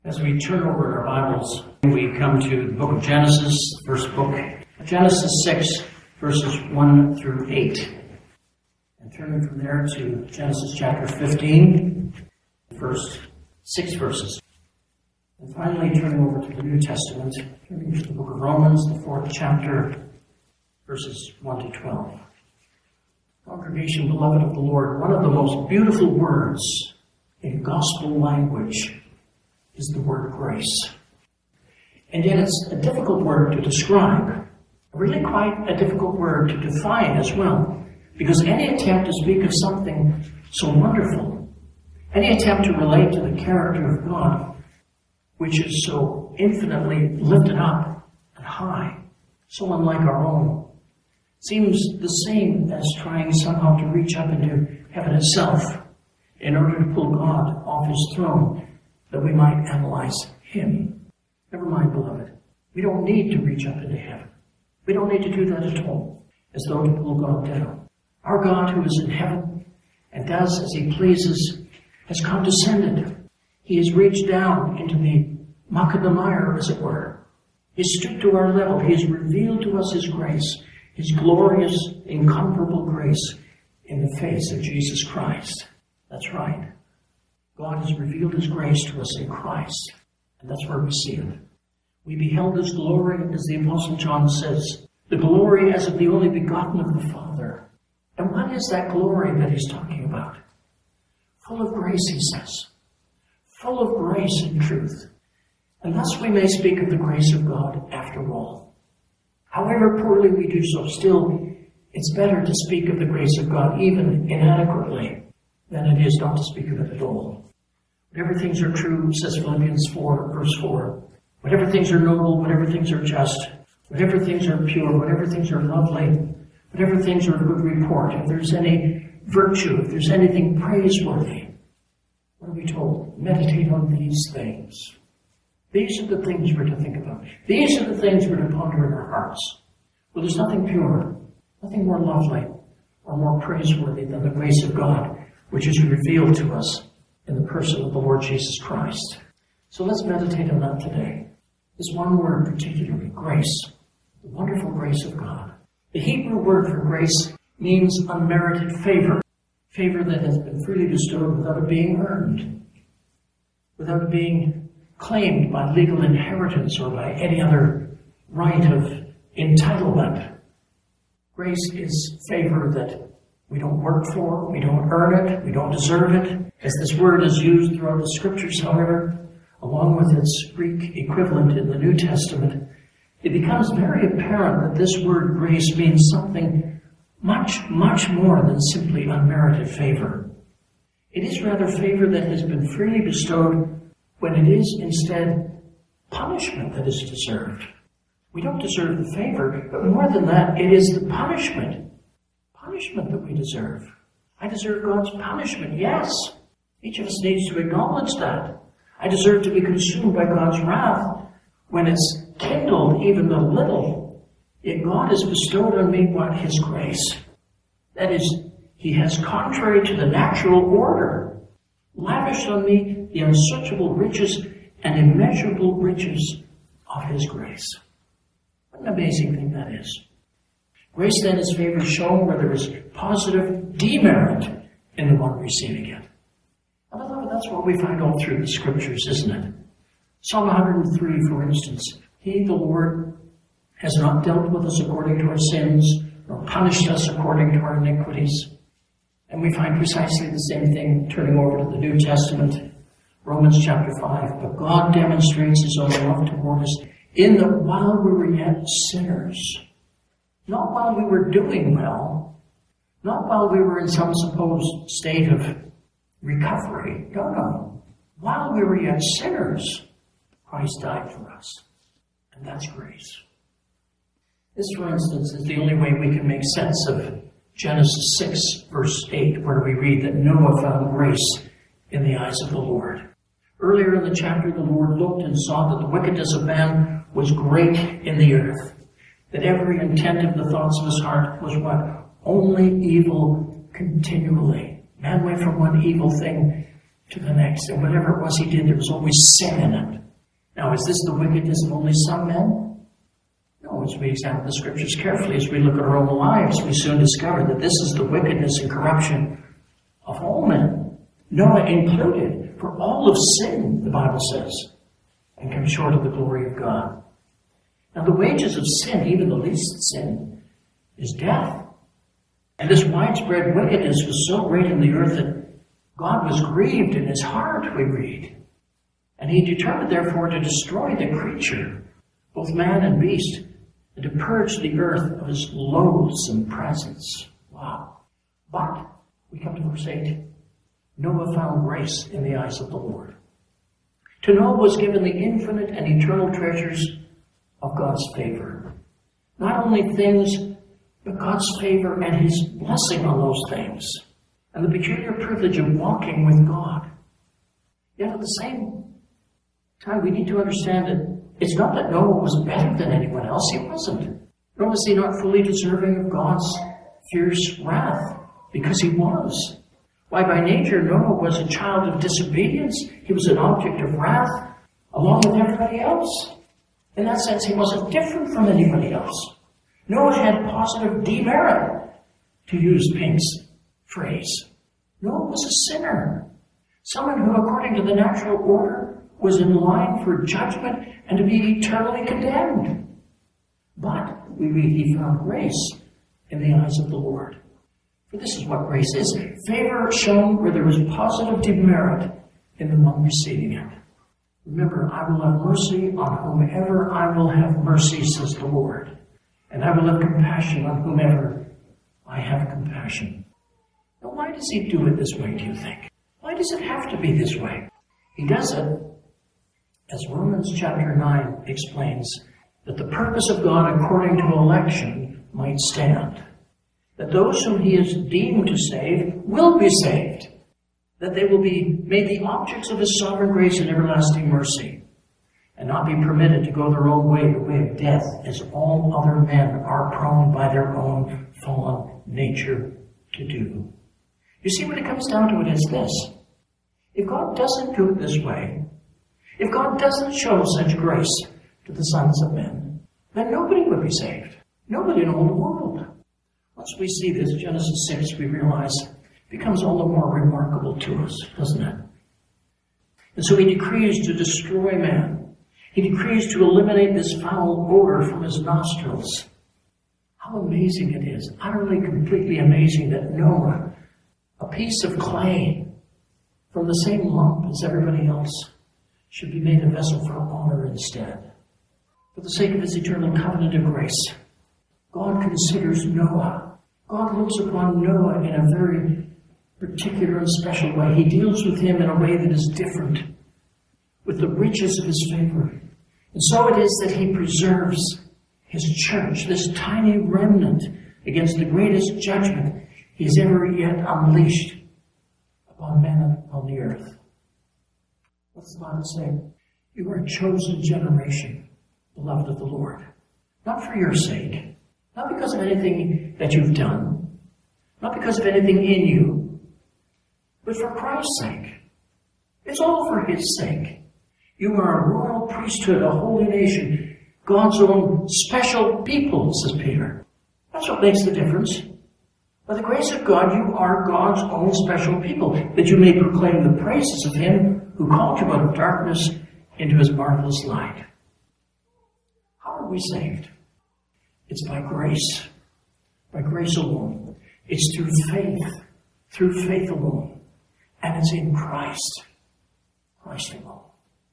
As we turn over our Bibles, we come to the book of Genesis, the first book, Genesis 6, verses 1 through 8. And turning from there to Genesis chapter 15, the first 6 verses. And finally, turning over to the New Testament, turning to the book of Romans, the 4th chapter, verses 1 to 12. Congregation, beloved of the Lord, one of the most beautiful words in gospel language is the word grace. And yet it's a difficult word to describe, really quite a difficult word to define as well, because any attempt to speak of something so wonderful, any attempt to relate to the character of God, which is so infinitely lifted up and high, so unlike our own, seems the same as trying somehow to reach up into heaven itself in order to pull God off his throne, that we might analyze him. Never mind, beloved. We don't need to reach up into heaven. We don't need to do that at all, as though to pull God down. Our God, who is in heaven and does as he pleases, has condescended. He has reached down into the muck of the mire, as it were. He stooped to our level. He has revealed to us his grace, his glorious, incomparable grace in the face of Jesus Christ. That's right. God has revealed his grace to us in Christ, and that's where we see it. We beheld his glory, as the Apostle John says, the glory as of the only begotten of the Father. And what is that glory that he's talking about? Full of grace, he says. Full of grace and truth. And thus we may speak of the grace of God after all. However poorly we do so, still, it's better to speak of the grace of God even inadequately than it is not to speak of it at all. Whatever things are true, says Philippians 4, verse 4. Whatever things are noble, whatever things are just, whatever things are pure, whatever things are lovely, whatever things are of good report, if there's any virtue, if there's anything praiseworthy, what are we told? Meditate on these things. These are the things we're to think about. These are the things we're to ponder in our hearts. Well, there's nothing pure, nothing more lovely or more praiseworthy than the grace of God, which is revealed to us in the person of the Lord Jesus Christ. So let's meditate on that today. This one word particularly, grace, the wonderful grace of God. The Hebrew word for grace means unmerited favor, favor that has been freely bestowed without it being earned, without it being claimed by legal inheritance or by any other right of entitlement. Grace is favor that we don't work for, we don't earn it, we don't deserve it. As this word is used throughout the Scriptures, however, along with its Greek equivalent in the New Testament, it becomes very apparent that this word grace means something much, much more than simply unmerited favor. It is rather favor that has been freely bestowed when it is instead punishment that is deserved. We don't deserve the favor, but more than that, it is the punishment that we deserve. I deserve God's punishment, yes. Each of us needs to acknowledge that. I deserve to be consumed by God's wrath when it's kindled even a little. Yet God has bestowed on me what? His grace. That is, he has, contrary to the natural order, lavished on me the unsearchable riches and immeasurable riches of his grace. What an amazing thing that is. Grace then is favor shown where there is positive demerit in the one receiving it. And beloved, that's what we find all through the Scriptures, isn't it? Psalm 103, for instance. He, the Lord, has not dealt with us according to our sins, nor punished us according to our iniquities. And we find precisely the same thing turning over to the New Testament, Romans chapter 5. But God demonstrates his own love toward us in that while we were yet sinners, not while we were doing well, not while we were in some supposed state of recovery. No. While we were yet sinners, Christ died for us. And that's grace. This, for instance, is the only way we can make sense of Genesis 6, verse 8, where we read that Noah found grace in the eyes of the Lord. Earlier in the chapter, the Lord looked and saw that the wickedness of man was great in the earth, that every intent of the thoughts of his heart was what? Only evil continually. Man went from one evil thing to the next. And whatever it was he did, there was always sin in it. Now, is this the wickedness of only some men? No, as we examine the scriptures carefully, as we look at our own lives, we soon discover that this is the wickedness and corruption of all men, Noah included. For all of sin, the Bible says, and come short of the glory of God. Now, the wages of sin, even the least sin, is death. And this widespread wickedness was so great in the earth that God was grieved in his heart, we read. And he determined, therefore, to destroy the creature, both man and beast, and to purge the earth of his loathsome presence. Wow. But, we come to verse 8. Noah found grace in the eyes of the Lord. To Noah was given the infinite and eternal treasures of God's favor. Not only things, but God's favor and his blessing on those things, and the peculiar privilege of walking with God. Yet at the same time, we need to understand that it's not that Noah was better than anyone else. He wasn't. Nor was he not fully deserving of God's fierce wrath, because he was. Why, by nature, Noah was a child of disobedience. He was an object of wrath, along with everybody else. In that sense, he wasn't different from anybody else. Noah had positive demerit, to use Pink's phrase. Noah was a sinner. Someone who, according to the natural order, was in line for judgment and to be eternally condemned. But, we read, he found grace in the eyes of the Lord. For this is what grace is. Favor shown where there was positive demerit in the one receiving it. Remember, I will have mercy on whomever I will have mercy, says the Lord. And I will have compassion on whomever I have compassion. Now, why does he do it this way, do you think? Why does it have to be this way? He does it, as Romans chapter 9 explains, that the purpose of God according to election might stand. That those whom he is deemed to save will be saved. That they will be made the objects of his sovereign grace and everlasting mercy, and not be permitted to go their own way, the way of death, as all other men are prone by their own fallen nature to do. You see, when it comes down to it, it's this. If God doesn't do it this way, if God doesn't show such grace to the sons of men, then nobody would be saved. Nobody in all the world. Once we see this, Genesis 6, we realize, becomes all the more remarkable to us, doesn't it? And so he decrees to destroy man. He decrees to eliminate this foul odor from his nostrils. How amazing it is, utterly, completely amazing that Noah, a piece of clay from the same lump as everybody else, should be made a vessel for honor instead. For the sake of his eternal covenant of grace, God considers Noah. God looks upon Noah in a very particular and special way. He deals with him in a way that is different, with the riches of his favor. And so it is that he preserves his church, this tiny remnant, against the greatest judgment he has ever yet unleashed upon men on the earth. What's the Bible say? You are a chosen generation, beloved of the Lord. Not for your sake, not because of anything that you've done, not because of anything in you, but for Christ's sake. It's all for his sake. You are a royal priesthood, a holy nation, God's own special people, says Peter. That's what makes the difference. By the grace of God, you are God's own special people, that you may proclaim the praises of him who called you out of darkness into his marvelous light. How are we saved? It's by grace alone. It's through faith alone. And it's in Christ alone.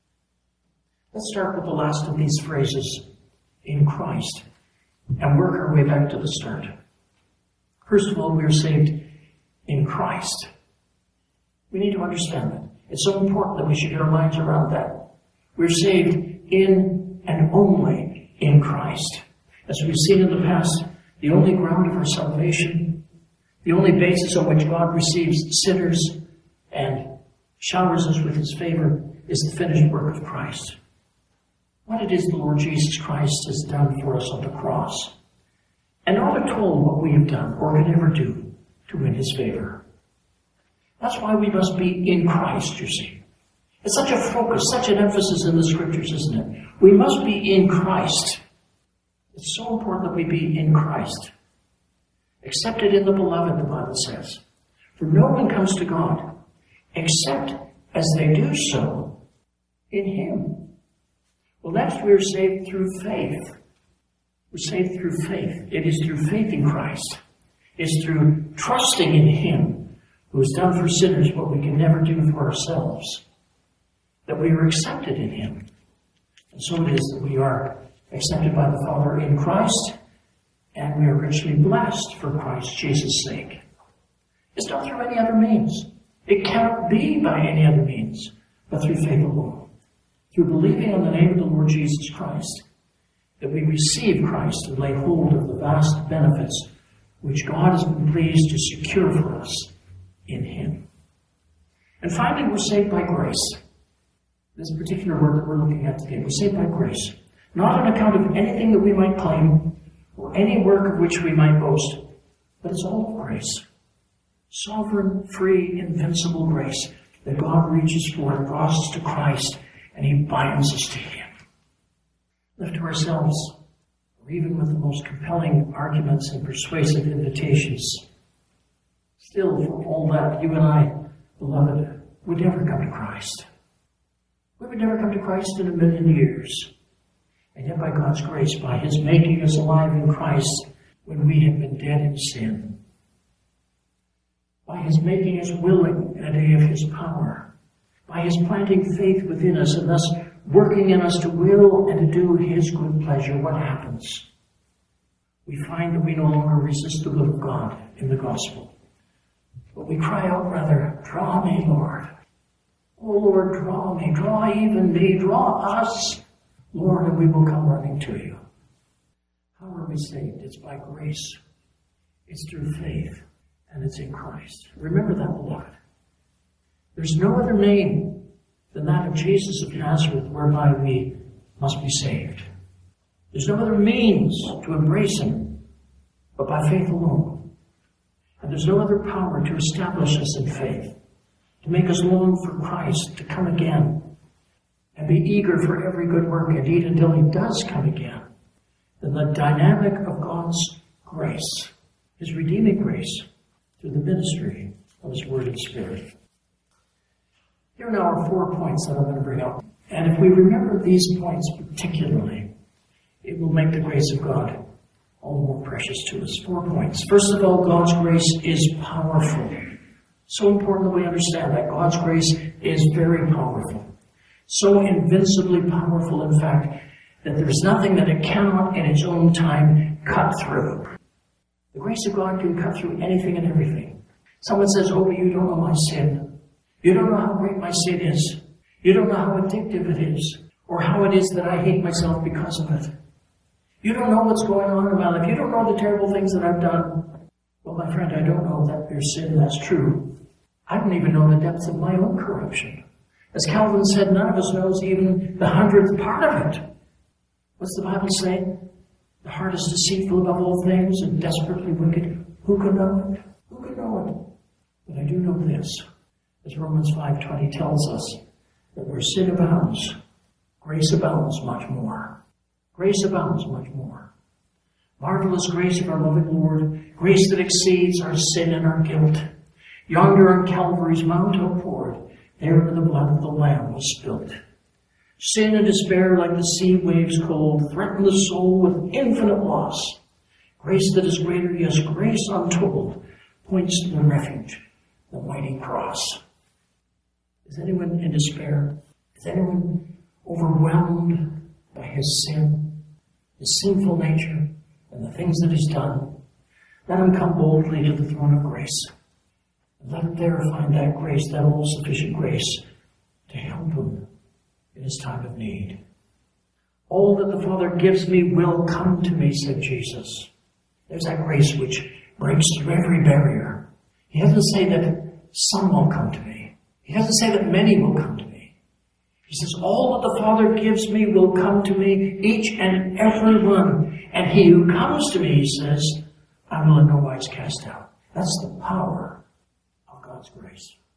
Let's start with the last of these phrases, in Christ, and work our way back to the start. First of all, we are saved in Christ. We need to understand that. It's so important that we should get our minds around that. We're saved in and only in Christ. As we've seen in the past, the only ground of our salvation, the only basis on which God receives sinners and showers us with his favor, is the finished work of Christ. What it is the Lord Jesus Christ has done for us on the cross. And not at all what we have done or can ever do to win his favor. That's why we must be in Christ, you see. It's such a focus, such an emphasis in the Scriptures, isn't it? We must be in Christ. It's so important that we be in Christ. Accepted in the Beloved, the Bible says. For no one comes to God except as they do so in Him. Well, next we are saved through faith. We're saved through faith. It is through faith in Christ. It's through trusting in Him who has done for sinners what we can never do for ourselves, that we are accepted in Him. And so it is that we are accepted by the Father in Christ, and we are richly blessed for Christ Jesus' sake. It's not through any other means. It cannot be by any other means, but through faith alone. Through believing on the name of the Lord Jesus Christ, that we receive Christ and lay hold of the vast benefits which God has been pleased to secure for us in Him. And finally, we're saved by grace. This particular word that we're looking at today, we're saved by grace. Not on account of anything that we might claim or any work of which we might boast, but it's all of grace. Sovereign, free, invincible grace that God reaches for and draws us to Christ, and He binds us to Him. Left to ourselves, or even with the most compelling arguments and persuasive invitations, still, for all that, you and I, beloved, would never come to Christ. We would never come to Christ in a million years. And yet by God's grace, by His making us alive in Christ when we had been dead in sin, by His making us willing in a day of His power, by His planting faith within us and thus working in us to will and to do His good pleasure, what happens? We find that we no longer resist the will of God in the gospel, but we cry out rather, draw me, Lord. Oh, Lord, draw me, draw even me, draw us, Lord, and we will come running to You. How are we saved? It's by grace. It's through faith, and it's in Christ. Remember that, beloved. There's no other name than that of Jesus of Nazareth whereby we must be saved. There's no other means to embrace Him but by faith alone. And there's no other power to establish us in faith, to make us long for Christ to come again and be eager for every good work, indeed until He does come again, than the dynamic of God's grace, His redeeming grace, through the ministry of His Word and Spirit. Here now are 4 points that I'm going to bring up. And if we remember these points particularly, it will make the grace of God all the more precious to us. 4 points. First of all, God's grace is powerful. So important that we understand that God's grace is very powerful. So invincibly powerful, in fact, that there's nothing that it cannot in its own time cut through. The grace of God can cut through anything and everything. Someone says, oh, but you don't know my sin. You don't know how great my sin is. You don't know how addictive it is, or how it is that I hate myself because of it. You don't know what's going on in my life. You don't know the terrible things that I've done. Well, my friend, I don't know that there's sin, that's true. I don't even know the depths of my own corruption. As Calvin said, none of us knows even the 100th part of it. What's the Bible say? The heart is deceitful above all things and desperately wicked. Who can know it? Who can know it? But I do know this. As Romans 5:20 tells us, that where sin abounds, grace abounds much more. Grace abounds much more. Marvelous grace of our loving Lord, grace that exceeds our sin and our guilt. Yonder on Calvary's mount outpoured, there where the blood of the Lamb was spilt. Sin and despair like the sea waves cold threaten the soul with infinite loss. Grace that is greater, yes, grace untold, points to the refuge, the mighty cross. Is anyone in despair? Is anyone overwhelmed by his sin, his sinful nature, and the things that he's done? Let him come boldly to the throne of grace. And let him there find that grace, that all-sufficient grace, to help him in his time of need. All that the Father gives me will come to me, said Jesus. There's that grace which breaks through every barrier. He doesn't say that some will come to me. He doesn't say that many will come to me. He says, all that the Father gives me will come to me, each and every one. And he who comes to me, he says, I will in no wise cast out. That's the power of God's grace.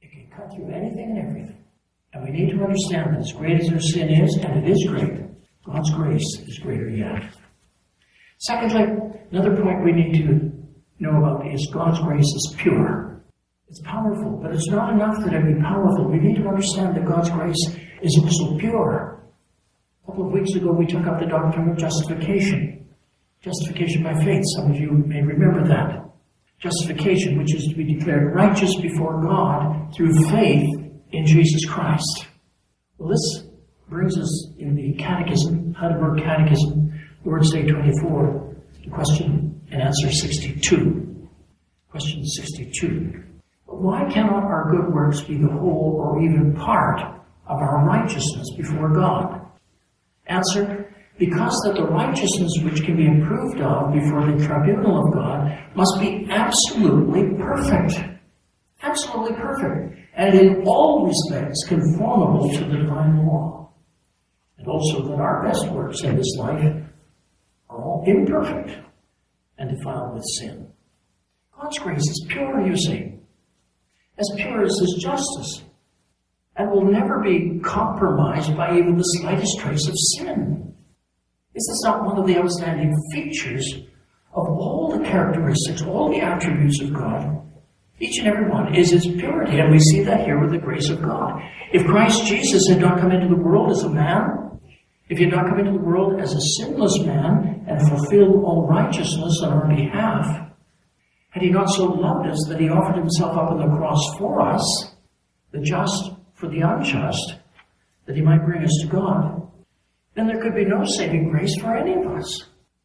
It can cut through anything and everything. And we need to understand that as great as our sin is, and it is great, God's grace is greater yet. Secondly, another point we need to know about is God's grace is pure. It's powerful, but it's not enough that it be powerful. We need to understand that God's grace is also pure. A couple of weeks ago, we took up the doctrine of justification. Justification by faith. Some of you may remember that. Justification, which is to be declared righteous before God through faith in Jesus Christ. Well, this brings us in the Catechism, Heidelberg Catechism, Lord's Day 24, to question and answer 62. Question 62. Why cannot our good works be the whole or even part of our righteousness before God? Answer, because that the righteousness which can be approved of before the tribunal of God must be absolutely perfect. Absolutely perfect. And in all respects conformable to the divine law. And also that our best works in this life are all imperfect and defiled with sin. God's grace is pure, you see. As pure as His justice. And will never be compromised by even the slightest trace of sin. Is this not one of the outstanding features of all the characteristics, all the attributes of God? Each and every one is its purity, and we see that here with the grace of God. If Christ Jesus had not come into the world as a man, if He had not come into the world as a sinless man and fulfilled all righteousness on our behalf, had He not so loved us that He offered Himself up on the cross for us, the just for the unjust, that He might bring us to God, then there could be no saving grace for any of us.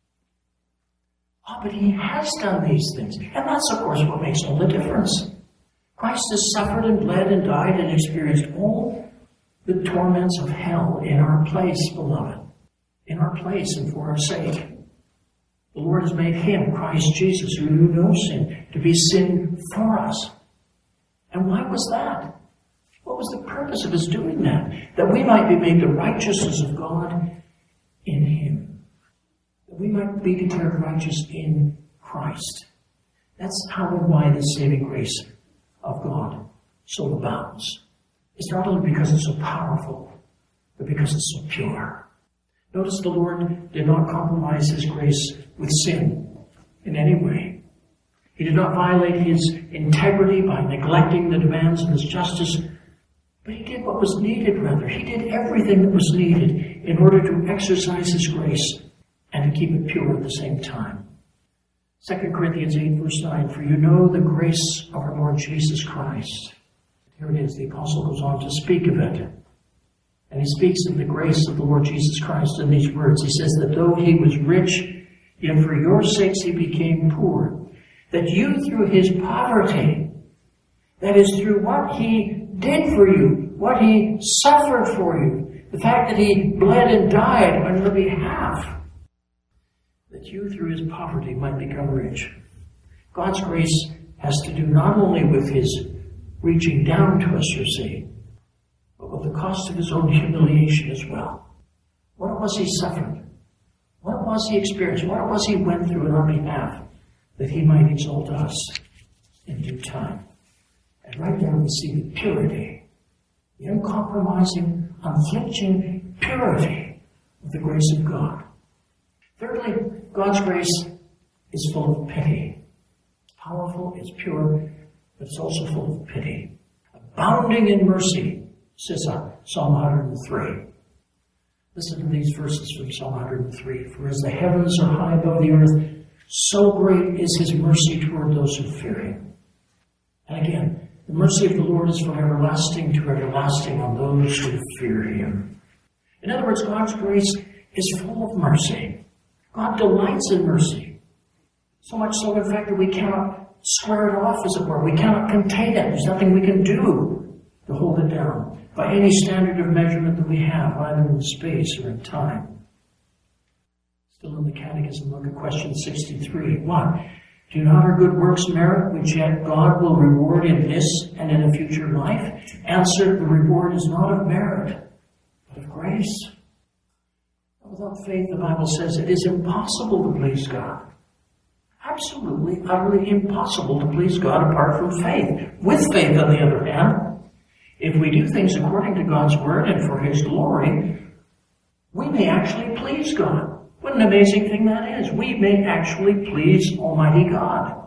But He has done these things. And that's, of course, what makes all the difference. Christ has suffered and bled and died and experienced all the torments of hell in our place, beloved. In our place and for our sake. The Lord has made Him, Christ Jesus, who knew no sin, to be sin for us. And why was that? What was the purpose of His doing that? That we might be made the righteousness of God in Him. That we might be declared righteous in Christ. That's how and why the saving grace of God so abounds. It's not only because it's so powerful, but because it's so pure. Notice the Lord did not compromise His grace with sin in any way. He did not violate His integrity by neglecting the demands of His justice, but He did what was needed, rather. He did everything that was needed in order to exercise His grace and to keep it pure at the same time. 2 Corinthians 8, verse 9, for you know the grace of our Lord Jesus Christ. Here it is, the apostle goes on to speak of it. And he speaks of the grace of the Lord Jesus Christ in these words. He says that though He was rich, yet for your sakes He became poor. That you through His poverty, that is through what He did for you, what He suffered for you, the fact that He bled and died on your behalf, that you through His poverty might become rich. God's grace has to do not only with His reaching down to us, you see, but with the cost of His own humiliation as well. What it was He suffered, what it was He experienced, what it was He went through on our behalf, that He might exalt us in due time. And right there we see the purity, the uncompromising, unflinching purity of the grace of God. Thirdly, God's grace is full of pity. It's powerful, it's pure, but it's also full of pity. Abounding in mercy, says Psalm 103. Listen to these verses from Psalm 103. For as the heavens are high above the earth, so great is His mercy toward those who fear Him. And again, the mercy of the Lord is from everlasting to everlasting on those who fear Him. In other words, God's grace is full of mercy. God delights in mercy. So much so, in fact, that we cannot square it off, as it were. We cannot contain it. There's nothing we can do to hold it down by any standard of measurement that we have, either in space or in time. Still in the Catechism, look at question 63. 1. Do not our good works merit, which yet God will reward in this and in a future life? Answer, the reward is not of merit, but of grace. Without faith, the Bible says, it is impossible to please God. Absolutely, utterly impossible to please God apart from faith. With faith, on the other hand, if we do things according to God's word and for his glory, we may actually please God. What an amazing thing that is. We may actually please Almighty God.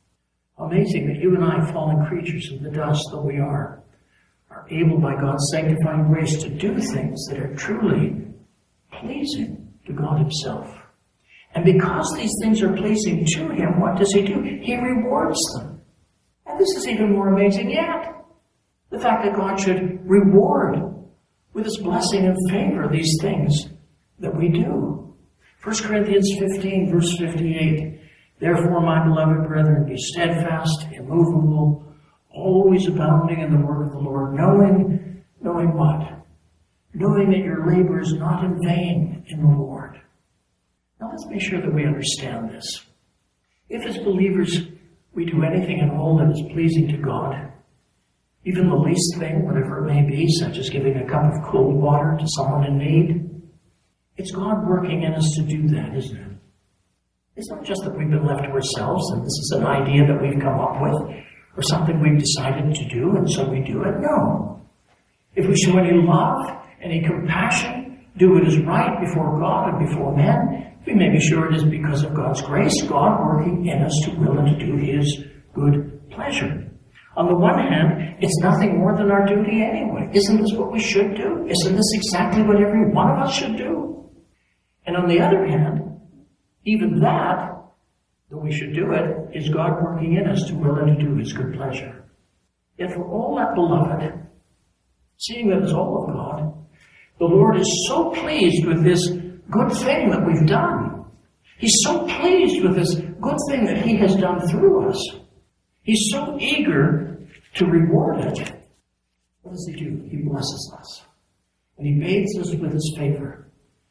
Amazing that you and I, fallen creatures of the dust that we are able by God's sanctifying grace to do things that are truly pleasing to God himself. And because these things are pleasing to him, what does he do? He rewards them. And this is even more amazing yet. The fact that God should reward with his blessing and favor these things that we do. 1 Corinthians 15, verse 58. Therefore, my beloved brethren, be steadfast, immovable, always abounding in the work of the Lord, knowing what? Knowing that your labor is not in vain in the Lord. Now let's make sure that we understand this. If as believers we do anything at all that is pleasing to God, even the least thing, whatever it may be, such as giving a cup of cold water to someone in need, it's God working in us to do that, isn't it? It's not just that we've been left to ourselves and this is an idea that we've come up with or something we've decided to do and so we do it. No. If we show any love, any compassion, do what is right before God and before men, we may be sure it is because of God's grace, God working in us to will and to do his good pleasure. On the one hand, it's nothing more than our duty anyway. Isn't this what we should do? Isn't this exactly what every one of us should do? And on the other hand, even that, though we should do it, is God working in us to will and to do his good pleasure. Yet for all that, beloved, seeing that it's all of God, the Lord is so pleased with this good thing that we've done. He's so pleased with this good thing that he has done through us. He's so eager to reward it. What does he do? He blesses us. And he bathes us with his favor.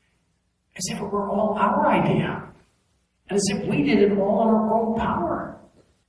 As if it were all our idea. And as if we did it all in our own power.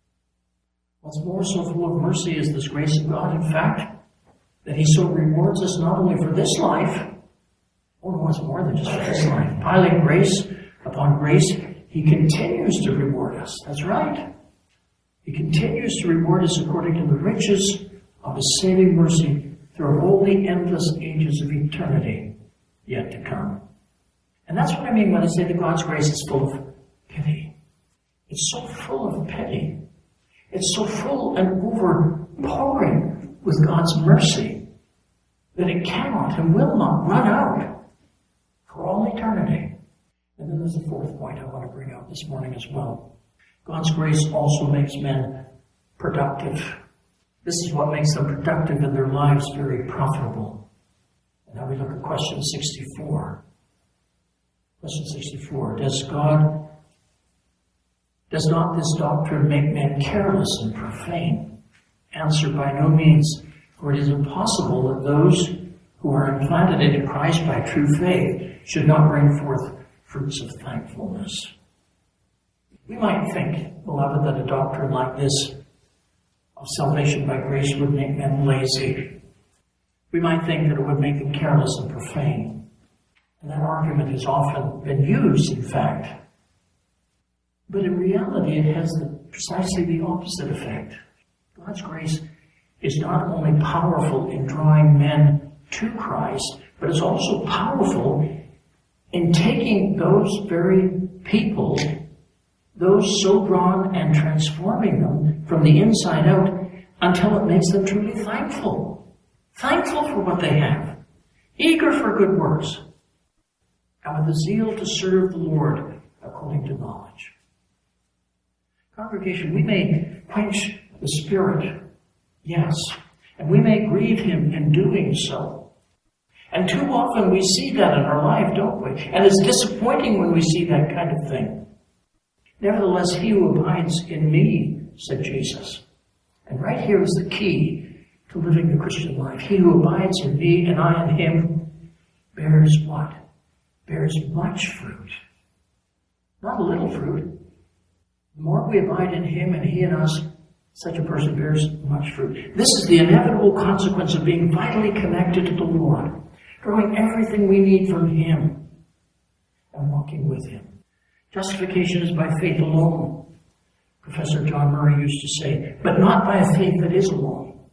What's more, so full of mercy is this grace of God, in fact, that he so rewards us not only for this life, oh no, it's more than just for this life. Piling grace upon grace, he continues to reward us. That's right. He continues to reward us according to the riches of his saving mercy through all the endless ages of eternity yet to come. And that's what I mean when I say that God's grace is full of pity. It's so full of pity. It's so full and overpouring with God's mercy that it cannot and will not run out for all eternity. And then there's a fourth point I want to bring out this morning as well. God's grace also makes men productive. This is what makes them productive in their lives, very profitable. And now we look at question 64. Question 64. Does not this doctrine make men careless and profane? Answer: by no means, for it is impossible that those who are implanted into Christ by true faith should not bring forth fruits of thankfulness. We might think, beloved, that a doctrine like this of salvation by grace would make men lazy. We might think that it would make them careless and profane. And that argument has often been used, in fact. But in reality, it has precisely the opposite effect. God's grace is not only powerful in drawing men to Christ, but it's also powerful in taking those very people, those so drawn, and transforming them from the inside out until it makes them truly thankful. Thankful for what they have. Eager for good works. And with a zeal to serve the Lord according to knowledge. Congregation, we may quench the Spirit, yes, and we may grieve him in doing so. And too often we see that in our life, don't we? And it's disappointing when we see that kind of thing. Nevertheless, he who abides in me, said Jesus. And right here is the key to living the Christian life. He who abides in me and I in him bears what? Bears much fruit. Not a little fruit. The more we abide in him and he in us, such a person bears much fruit. This is the inevitable consequence of being vitally connected to the Lord, drawing everything we need from him and walking with him. Justification is by faith alone, Professor John Murray used to say, but not by a faith that is alone.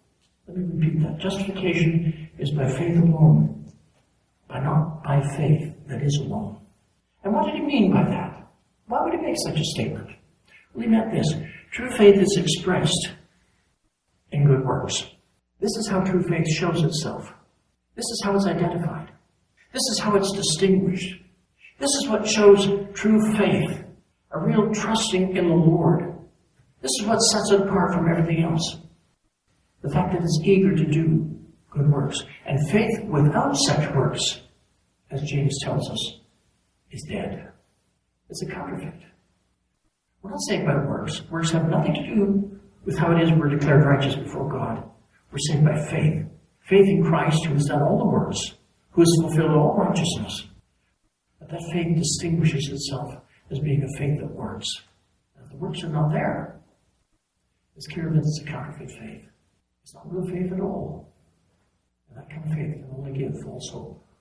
Let me repeat that. Justification is by faith alone, not by faith that is alone. And what did he mean by that? Why would he make such a statement? Well, he meant this. True faith is expressed in good works. This is how true faith shows itself. This is how it's identified. This is how it's distinguished. This is what shows true faith, a real trusting in the Lord. This is what sets it apart from everything else. The fact that it's eager to do good works. And faith without such works, as James tells us, is dead. It's a counterfeit. We're not saved by works. Works have nothing to do with how it is we're declared righteous before God. We're saved by faith. Faith in Christ, who has done all the works, who has fulfilled all righteousness. But that faith distinguishes itself as being a faith that works. And if the works are not there, it's clear that it's a counterfeit faith. It's not real faith at all. And that kind of faith can only give false hope.